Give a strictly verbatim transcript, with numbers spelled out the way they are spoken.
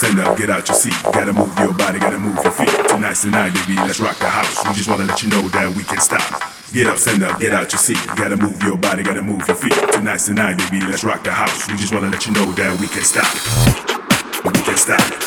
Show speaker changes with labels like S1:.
S1: stand up, get out your seat. Gotta move your body, gotta move your feet. Tonight's the night, baby, let's rock the house. We just wanna let you know that we can stop. Get up, stand up, get out your seat. Gotta move your body, gotta move your feet. Tonight's the night, baby, let's rock the house. We just wanna let you know that we can stop. We can stop.